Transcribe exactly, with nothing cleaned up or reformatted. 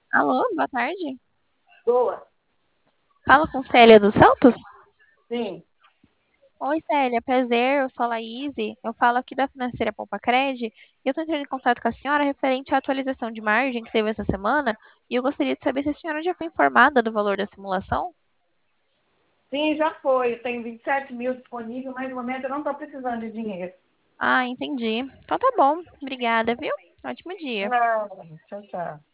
Alô, boa tarde. Boa. Fala com Célia dos Santos? Sim, Oi, Célia, prazer, eu sou a Laís, eu falo aqui da Financeira Poupa Cred e eu estou entrando em contato com a senhora referente à atualização de margem que teve essa semana e eu gostaria de saber se a senhora já foi informada do valor da simulação. sim, já foi. Eu tenho vinte e sete mil disponível, mas no momento eu não estou precisando de dinheiro. Ah, entendi. Então tá bom, obrigada, viu? Ótimo dia. Não, tchau, tchau.